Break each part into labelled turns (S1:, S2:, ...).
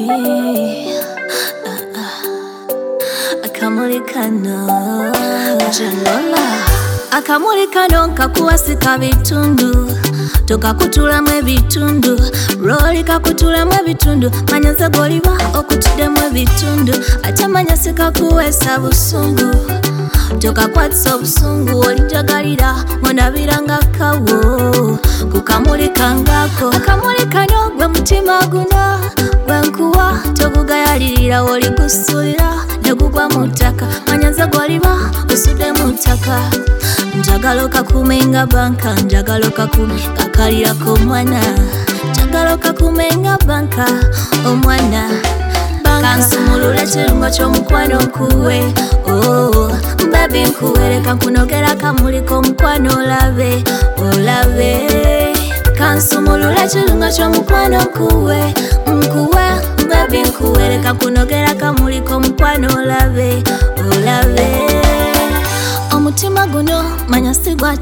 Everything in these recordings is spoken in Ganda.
S1: Akamuli kano akamuli kano nkakuwasika bitundu tokakutulamu ebitundu roli kakutulamu ebitundu manya nze goliba okutuddemu ebitundu ate manya sikakuweesa busungu tokakwatisa obusungu olinjagalira ondabiranga kawo ku kamuli kangako akamuli kano gwe mutima guno gwenkuwa togugayalirira oligusulira negugwa mu ttaka manya nze goliba osudde mu ttaka njagala okakumenga banka njagala okakumenga kalirako omwana njagala okakumenga banka omwana kansumulula ekirungo ky'omukwano nkuwe baby nkuwereka nkunogera akamuli k'omukwano olabe kansumulula ekirungo ky'omukwano nkuwe baby nkuwereka nkunogera akamuli k'omukwano olabe omutima guno manya sigwa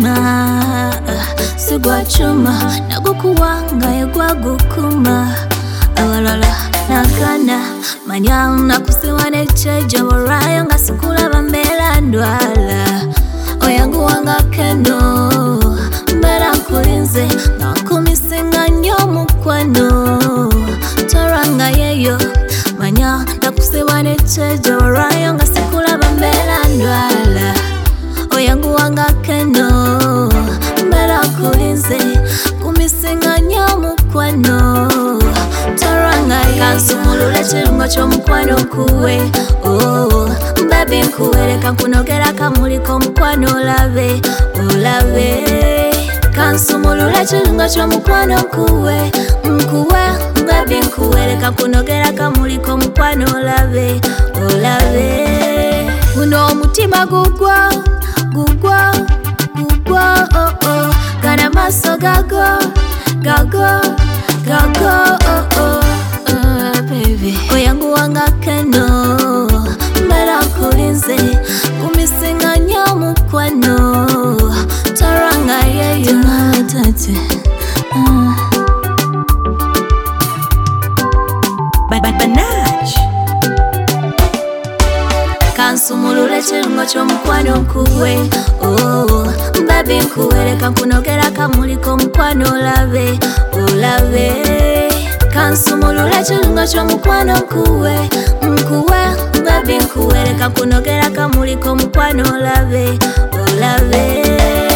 S1: cyuma nagukuwa nga yegwagukuma awalala nakana manya nakusiwa n'ekyejo olwayo nga sikulaba mbeera ndwala oyanguwanga keno mbeera nkulinze nga nkumisinga nnyo omukwano toranga yeyo manya nakusiwa n'ekyejo olwayo nga sikulaba mbeera ndwala oyanguwanga keno mbeera nkulinze nkumisinga nnyo omukwano kansumulula ekirungo ky'omukwano nkuwe baby nkuwereka nkunogera akamuli k'omukwano olabe kansumulula ekirungo ky'omukwano nkuwe baby nkuwereka nkunogera akamuli k'omukwano olabe guno omutima gugwa gana maaso gago baby oyanguwanga keno mbeera nkulinze kumisinga nnyo omukwano toranga yeyo tate kansumulula ekirungo ky'omukwano nkuwe baby nkuwereka nkunogera akamuli k'omukwano olabe kansumulula ekirungo ky'omukwano nkuwe baby nkuwereka nkunogera akamuli k'omukwano olabe